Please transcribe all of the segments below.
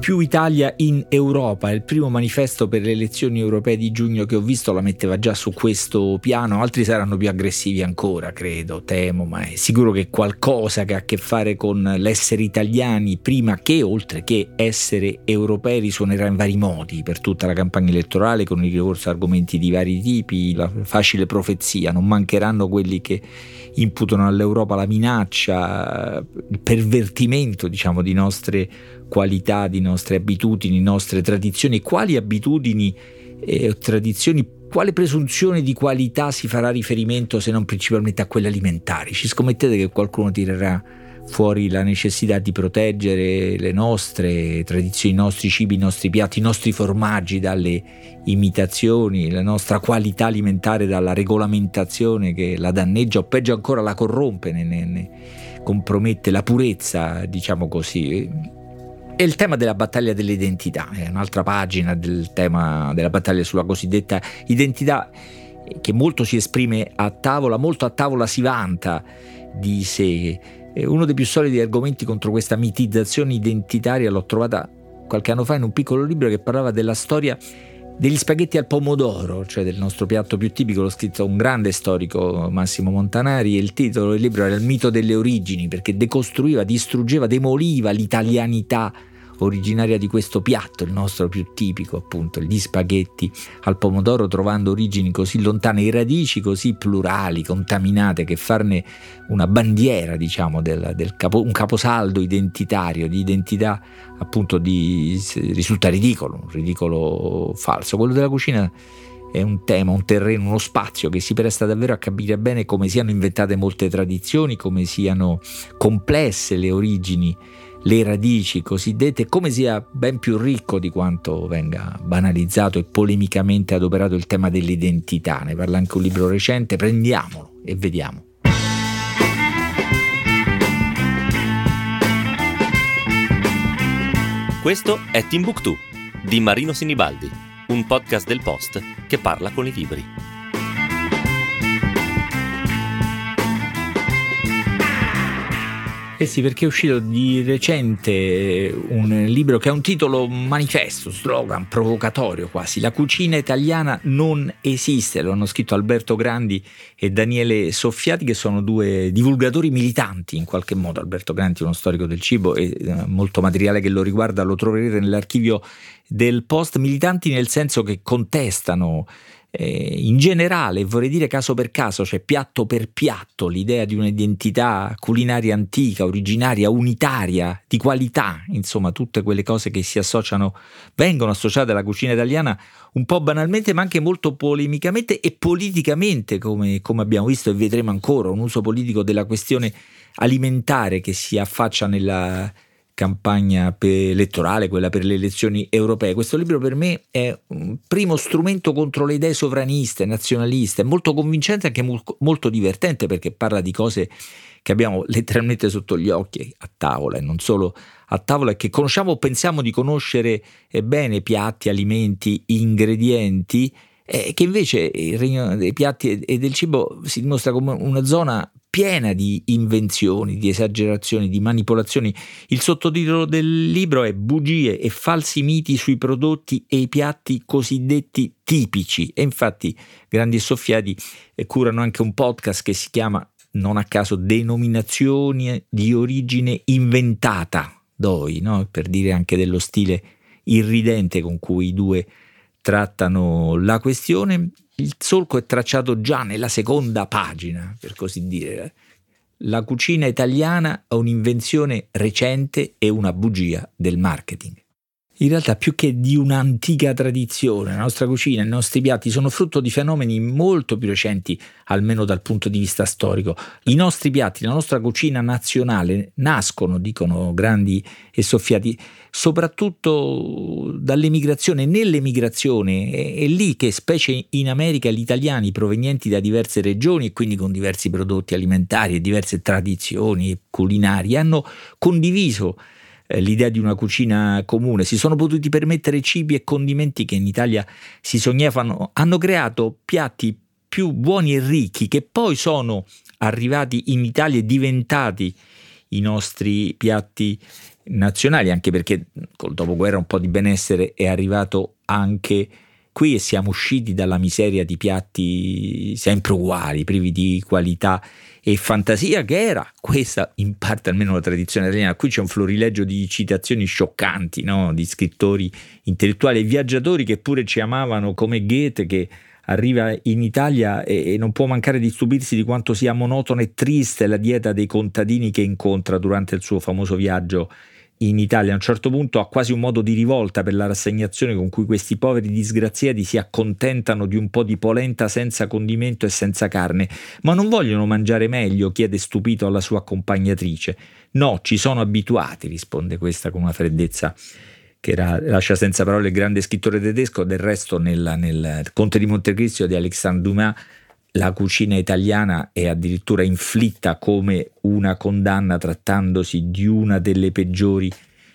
Più Italia in Europa, il primo manifesto per le elezioni europee di giugno che ho visto la metteva già su questo piano, altri saranno più aggressivi ancora, credo, temo, ma è sicuro che qualcosa che ha a che fare con l'essere italiani prima che, oltre che essere europei, risuonerà in vari modi per tutta la campagna elettorale, con il ricorso a argomenti di vari tipi, la facile profezia, non mancheranno quelli che imputano all'Europa la minaccia, il pervertimento, diciamo, di nostre qualità, di nostre abitudini, nostre tradizioni. Quali abitudini e tradizioni, quale presunzione di qualità si farà riferimento se non principalmente a quelle alimentari? Ci scommettete che qualcuno tirerà fuori la necessità di proteggere le nostre tradizioni, i nostri cibi, i nostri piatti, i nostri formaggi dalle imitazioni, la nostra qualità alimentare dalla regolamentazione che la danneggia o peggio ancora la corrompe, ne compromette la purezza, diciamo così. E il tema della battaglia dell'identità è un'altra pagina del tema della battaglia sulla cosiddetta identità, che molto si esprime a tavola, molto a tavola si vanta di sé. Uno dei più solidi argomenti contro questa mitizzazione identitaria l'ho trovata qualche anno fa in un piccolo libro che parlava della storia degli spaghetti al pomodoro, cioè del nostro piatto più tipico. L'ho scritto un grande storico, Massimo Montanari, e il titolo del libro era Il mito delle origini, perché decostruiva, distruggeva, demoliva l'italianità originaria di questo piatto, il nostro più tipico, appunto gli spaghetti al pomodoro, trovando origini così lontane e radici così plurali, contaminate, che farne una bandiera, diciamo, un caposaldo identitario, di identità, appunto, risulta ridicolo, un ridicolo falso. Quello della cucina è un tema, un terreno, uno spazio che si presta davvero a capire bene come siano inventate molte tradizioni, come siano complesse le origini, le radici cosiddette, come sia ben più ricco di quanto venga banalizzato e polemicamente adoperato il tema dell'identità. Ne parla anche un libro recente, prendiamolo e vediamo. Questo è Timbuktu di Marino Sinibaldi, un podcast del Post che parla con i libri. Eh sì, perché è uscito di recente un libro che ha un titolo manifesto, slogan provocatorio quasi: La cucina italiana non esiste. Lo hanno scritto Alberto Grandi e Daniele Soffiati, che sono due divulgatori militanti in qualche modo. Alberto Grandi è uno storico del cibo e molto materiale che lo riguarda lo troverete nell'archivio del Post. Militanti nel senso che contestano in generale, vorrei dire caso per caso, cioè piatto per piatto, l'idea di un'identità culinaria antica, originaria, unitaria, di qualità, insomma tutte quelle cose che vengono associate alla cucina italiana un po' banalmente, ma anche molto polemicamente e politicamente, come abbiamo visto e vedremo ancora, un uso politico della questione alimentare che si affaccia nella campagna elettorale, quella per le elezioni europee. Questo libro per me è un primo strumento contro le idee sovraniste, nazionaliste, è molto convincente e anche molto divertente, perché parla di cose che abbiamo letteralmente sotto gli occhi a tavola, e non solo a tavola, e che conosciamo o pensiamo di conoscere bene, piatti, alimenti, ingredienti, che invece il regno dei piatti e del cibo si dimostra come una zona piena di invenzioni, di esagerazioni, di manipolazioni. Il sottotitolo del libro è Bugie e falsi miti sui prodotti e i piatti cosiddetti tipici, e infatti Grandi e Soffiati curano anche un podcast che si chiama, non a caso, Denominazioni di origine inventata, DOI, no? Per dire anche dello stile irridente con cui i due trattano la questione. Il solco è tracciato già nella seconda pagina, per così dire. La cucina italiana è un'invenzione recente e una bugia del marketing. In realtà, più che di un'antica tradizione, la nostra cucina, i nostri piatti sono frutto di fenomeni molto più recenti, almeno dal punto di vista storico. I nostri piatti, la nostra cucina nazionale nascono, dicono Grandi e Soffiati, soprattutto dall'emigrazione. Nell'emigrazione è lì che, specie in America, gli italiani provenienti da diverse regioni e quindi con diversi prodotti alimentari e diverse tradizioni culinarie hanno condiviso l'idea di una cucina comune, si sono potuti permettere cibi e condimenti che in Italia si sognavano, hanno creato piatti più buoni e ricchi che poi sono arrivati in Italia e diventati i nostri piatti nazionali, anche perché col dopoguerra un po' di benessere è arrivato anche qui e siamo usciti dalla miseria di piatti sempre uguali, privi di qualità e fantasia, che era questa in parte almeno la tradizione italiana. Qui c'è un florilegio di citazioni scioccanti, no? Di scrittori intellettuali e viaggiatori che pure ci amavano, come Goethe, che arriva in Italia e non può mancare di stupirsi di quanto sia monotona e triste la dieta dei contadini che incontra durante il suo famoso viaggio in Italia. A un certo punto ha quasi un modo di rivolta per la rassegnazione con cui questi poveri disgraziati si accontentano di un po' di polenta senza condimento e senza carne. Ma non vogliono mangiare meglio? Chiede stupito alla sua accompagnatrice. No, ci sono abituati, risponde questa con una freddezza che lascia senza parole il grande scrittore tedesco. Del resto nel Conte di Montecristo di Alexandre Dumas la cucina italiana è addirittura inflitta come una condanna, trattandosi di una delle peggiori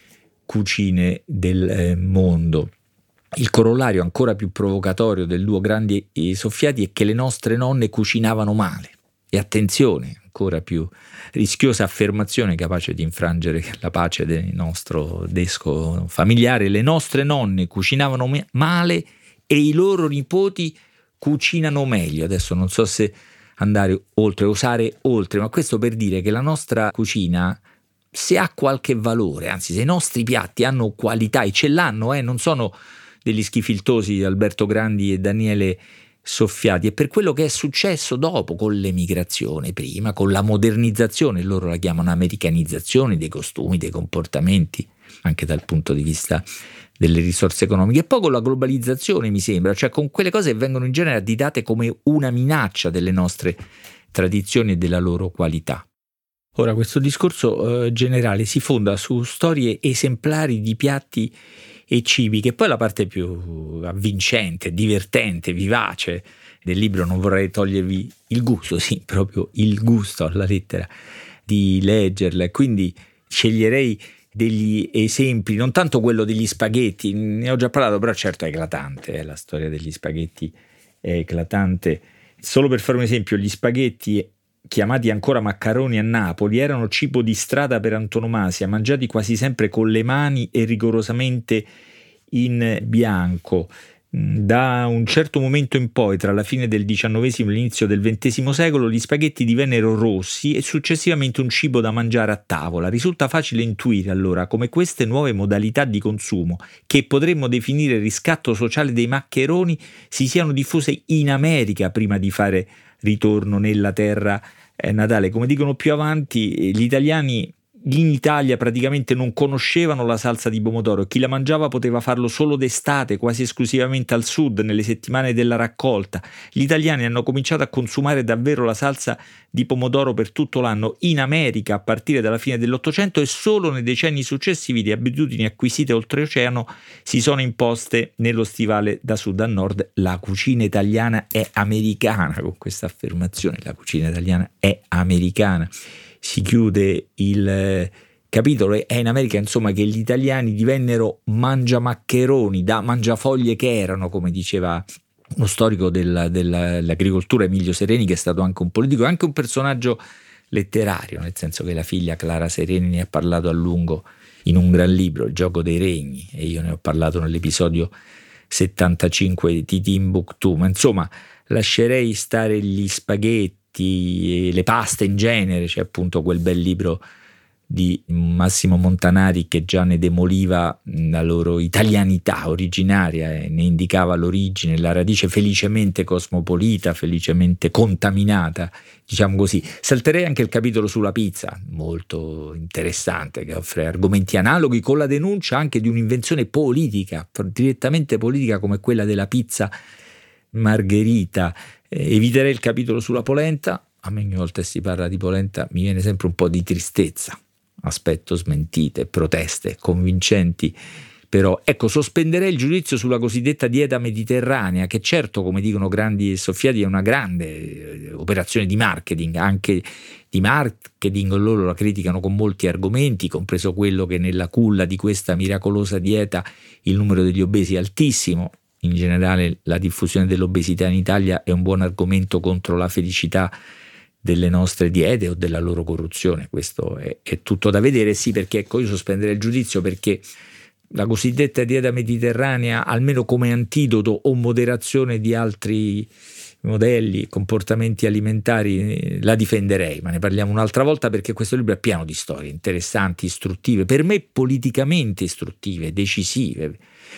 cucine del mondo. Il corollario ancora più provocatorio del duo Grandi e Soffiati è che le nostre nonne cucinavano male. E attenzione, ancora più rischiosa affermazione capace di infrangere la pace del nostro desco familiare: le nostre nonne cucinavano male e i loro nipoti cucinano meglio. Adesso non so se andare oltre, osare oltre, ma questo per dire che la nostra cucina, se ha qualche valore, anzi se i nostri piatti hanno qualità, e ce l'hanno, non sono degli schifiltosi di Alberto Grandi e Daniele Soffiati, è per quello che è successo dopo, con l'emigrazione prima, con la modernizzazione, loro la chiamano americanizzazione, dei costumi, dei comportamenti, anche dal punto di vista delle risorse economiche, e poi con la globalizzazione, mi sembra, cioè con quelle cose che vengono in genere additate come una minaccia delle nostre tradizioni e della loro qualità. Ora, questo discorso generale si fonda su storie esemplari di piatti e cibi, che poi è la parte più avvincente, divertente, vivace del libro. Non vorrei togliervi il gusto, sì, proprio il gusto alla lettera di leggerla, e quindi sceglierei degli esempi, non tanto quello degli spaghetti, ne ho già parlato, però certo è eclatante, la storia degli spaghetti è eclatante. Solo per fare un esempio, gli spaghetti, chiamati ancora maccaroni a Napoli, erano cibo di strada per antonomasia, mangiati quasi sempre con le mani e rigorosamente in bianco. Da un certo momento in poi, tra la fine del XIX e l'inizio del XX secolo, gli spaghetti divennero rossi e successivamente un cibo da mangiare a tavola. Risulta facile intuire allora come queste nuove modalità di consumo, che potremmo definire riscatto sociale dei maccheroni, si siano diffuse in America prima di fare ritorno nella terra natale. Come dicono più avanti, gli italiani in Italia praticamente non conoscevano la salsa di pomodoro, e chi la mangiava poteva farlo solo d'estate, quasi esclusivamente al sud, nelle settimane della raccolta. Gli italiani hanno cominciato a consumare davvero la salsa di pomodoro per tutto l'anno in America a partire dalla fine dell'Ottocento, e solo nei decenni successivi le abitudini acquisite oltreoceano si sono imposte nello stivale da sud a nord. La cucina italiana è americana. Con questa affermazione, la cucina italiana è americana, si chiude il capitolo. È in America, insomma, che gli italiani divennero mangiamaccheroni, da mangiafoglie che erano, come diceva uno storico dell'agricoltura, Emilio Sereni, che è stato anche un politico e anche un personaggio letterario, nel senso che la figlia Clara Sereni ne ha parlato a lungo in un gran libro, Il gioco dei regni, e io ne ho parlato nell'episodio 75 di Timbuktu. Ma insomma, lascerei stare gli spaghetti e le paste in genere. C'è appunto quel bel libro di Massimo Montanari che già ne demoliva la loro italianità originaria e ne indicava l'origine, la radice felicemente cosmopolita, felicemente contaminata, diciamo così. Salterei anche il capitolo sulla pizza, molto interessante, che offre argomenti analoghi, con la denuncia anche di un'invenzione politica, direttamente politica, come quella della pizza margherita. Eviterei il capitolo sulla polenta. A me ogni volta che si parla di polenta mi viene sempre un po' di tristezza, aspetto smentite, proteste convincenti, però ecco, sospenderei il giudizio sulla cosiddetta dieta mediterranea, che certo, come dicono Grandi e Soffiati, è una grande operazione di marketing, anche di marketing. Loro la criticano con molti argomenti, compreso quello che nella culla di questa miracolosa dieta il numero degli obesi è altissimo. In generale la diffusione dell'obesità in Italia è un buon argomento contro la felicità delle nostre diete o della loro corruzione. Questo è tutto da vedere, sì, perché ecco, io sospenderei il giudizio perché la cosiddetta dieta mediterranea, almeno come antidoto o moderazione di altri modelli, comportamenti alimentari, la difenderei, ma ne parliamo un'altra volta, perché questo libro è pieno di storie interessanti, istruttive, per me politicamente istruttive, decisive.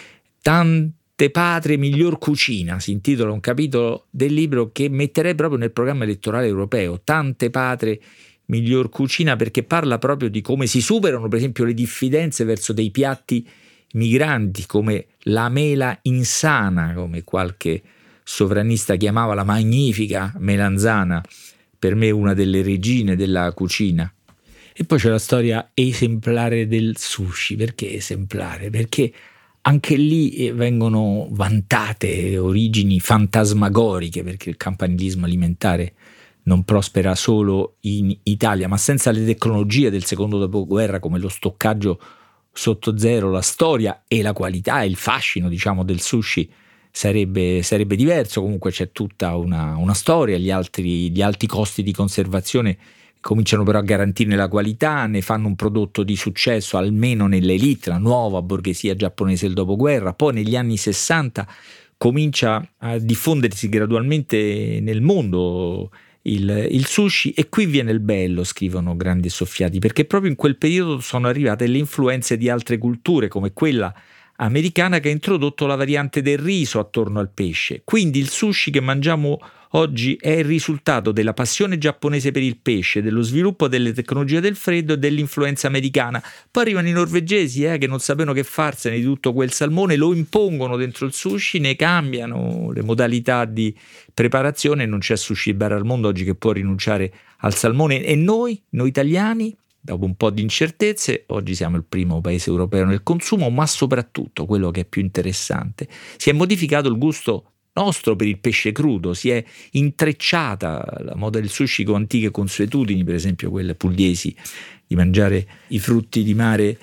Tante patrie, miglior cucina, si intitola un capitolo del libro che metterei proprio nel programma elettorale europeo. Tante patrie, miglior cucina, perché parla proprio di come si superano per esempio le diffidenze verso dei piatti migranti come la mela insana, come qualche sovranista chiamava la magnifica melanzana, per me una delle regine della cucina. E poi c'è la storia esemplare del sushi. Perché esemplare? Perché anche lì vengono vantate origini fantasmagoriche, perché il campanilismo alimentare non prospera solo in Italia, ma senza le tecnologie del secondo dopoguerra come lo stoccaggio sotto zero, la storia e la qualità e il fascino, diciamo, del sushi sarebbe diverso. Comunque c'è tutta una storia, gli alti costi di conservazione cominciano però a garantirne la qualità, ne fanno un prodotto di successo almeno nell'elite, la nuova borghesia giapponese del dopoguerra. Poi negli anni 60 comincia a diffondersi gradualmente nel mondo il sushi, e qui viene il bello, scrivono Grandi e Soffiati, perché proprio in quel periodo sono arrivate le influenze di altre culture come quella americana, che ha introdotto la variante del riso attorno al pesce. Quindi il sushi che mangiamo oggi è il risultato della passione giapponese per il pesce, dello sviluppo delle tecnologie del freddo e dell'influenza americana. Poi arrivano i norvegesi che non sapevano che farsene di tutto quel salmone, lo impongono dentro il sushi, ne cambiano le modalità di preparazione, non c'è sushi bar al mondo oggi che può rinunciare al salmone. E noi italiani, dopo un po' di incertezze, oggi siamo il primo paese europeo nel consumo, ma soprattutto, quello che è più interessante, si è modificato il gusto nostro per il pesce crudo, si è intrecciata la moda del sushi con antiche consuetudini, per esempio quelle pugliesi di mangiare i frutti di mare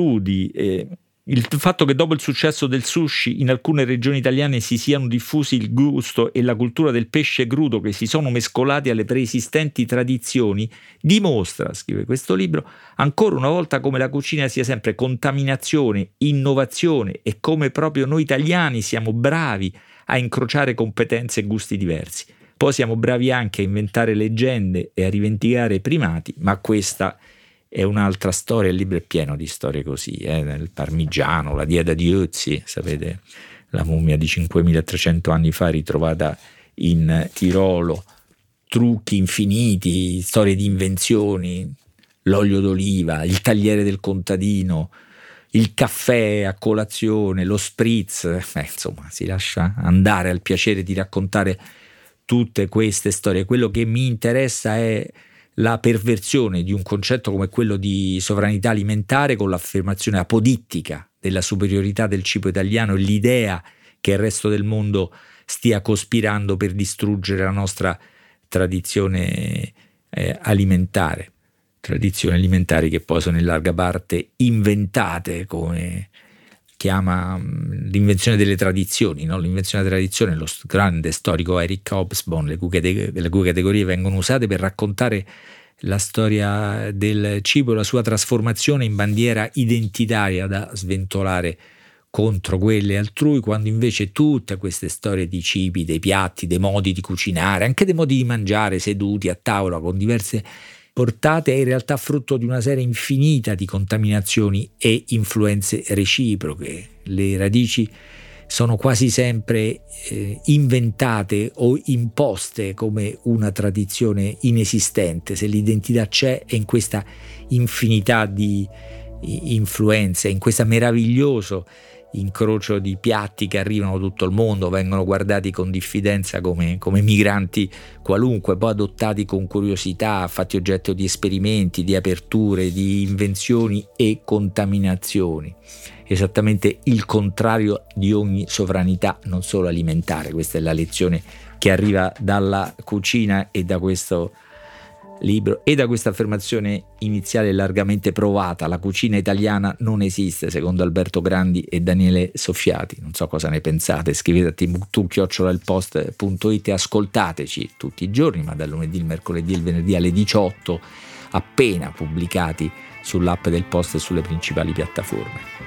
crudi. Il fatto che dopo il successo del sushi in alcune regioni italiane si siano diffusi il gusto e la cultura del pesce crudo, che si sono mescolati alle preesistenti tradizioni, dimostra, scrive questo libro, ancora una volta come la cucina sia sempre contaminazione, innovazione, e come proprio noi italiani siamo bravi a incrociare competenze e gusti diversi. Poi siamo bravi anche a inventare leggende e a rivendicare primati, ma questa è un'altra storia. Il libro è pieno di storie così, nel parmigiano, la dieta di Ötzi, sapete, la mummia di 5300 anni fa ritrovata in Tirolo, trucchi infiniti, storie di invenzioni, l'olio d'oliva, il tagliere del contadino, il caffè a colazione, lo spritz, insomma si lascia andare al piacere di raccontare tutte queste storie. Quello che mi interessa è la perversione di un concetto come quello di sovranità alimentare, con l'affermazione apodittica della superiorità del cibo italiano e l'idea che il resto del mondo stia cospirando per distruggere la nostra tradizione alimentare. Tradizioni alimentari che poi sono in larga parte inventate, come chiama l'invenzione delle tradizioni, no? L'invenzione della tradizione, lo grande storico Eric Hobsbawm, le cui categorie vengono usate per raccontare la storia del cibo e la sua trasformazione in bandiera identitaria da sventolare contro quelle altrui, quando invece tutte queste storie di cibi, dei piatti, dei modi di cucinare, anche dei modi di mangiare seduti a tavola con diverse portate, è in realtà frutto di una serie infinita di contaminazioni e influenze reciproche. Le radici sono quasi sempre inventate o imposte come una tradizione inesistente. Se l'identità c'è, è in questa infinità di influenze, in questo meraviglioso incrocio di piatti che arrivano da tutto il mondo, vengono guardati con diffidenza come migranti qualunque, poi adottati con curiosità, fatti oggetto di esperimenti, di aperture, di invenzioni e contaminazioni. Esattamente il contrario di ogni sovranità, non solo alimentare. Questa è la lezione che arriva dalla cucina e da questo libro e da questa affermazione iniziale largamente provata: la cucina italiana non esiste, secondo Alberto Grandi e Daniele Soffiati. Non so cosa ne pensate, scrivete a timbuktu@ilpost.it e ascoltateci tutti i giorni, ma dal lunedì, il mercoledì e il venerdì alle 18, appena pubblicati sull'app del Post e sulle principali piattaforme.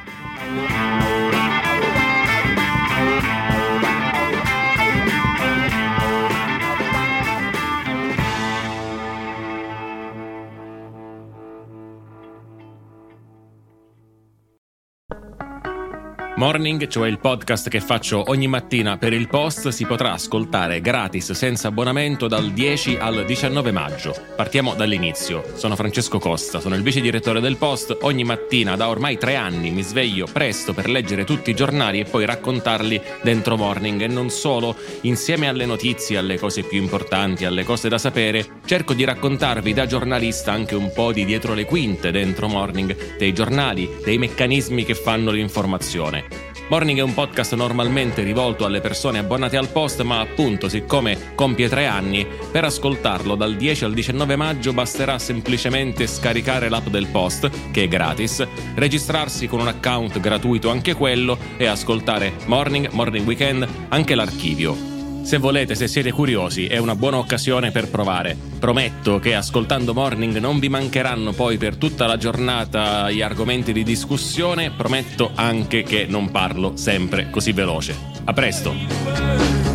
Morning, cioè il podcast che faccio ogni mattina per il Post, si potrà ascoltare gratis senza abbonamento dal 10 al 19 maggio. Partiamo dall'inizio. Sono Francesco Costa, sono il vice direttore del Post. Ogni mattina da ormai 3 anni mi sveglio presto per leggere tutti i giornali e poi raccontarli dentro Morning, e non solo. Insieme alle notizie, alle cose più importanti, alle cose da sapere, cerco di raccontarvi da giornalista anche un po' di dietro le quinte dentro Morning, dei giornali, dei meccanismi che fanno l'informazione. Morning è un podcast normalmente rivolto alle persone abbonate al Post, ma appunto, siccome compie 3 anni, per ascoltarlo dal 10 al 19 maggio basterà semplicemente scaricare l'app del Post, che è gratis, registrarsi con un account gratuito anche quello e ascoltare Morning Weekend, anche l'archivio. Se volete, se siete curiosi, è una buona occasione per provare. Prometto che ascoltando Morning non vi mancheranno poi per tutta la giornata gli argomenti di discussione. Prometto anche che non parlo sempre così veloce. A presto!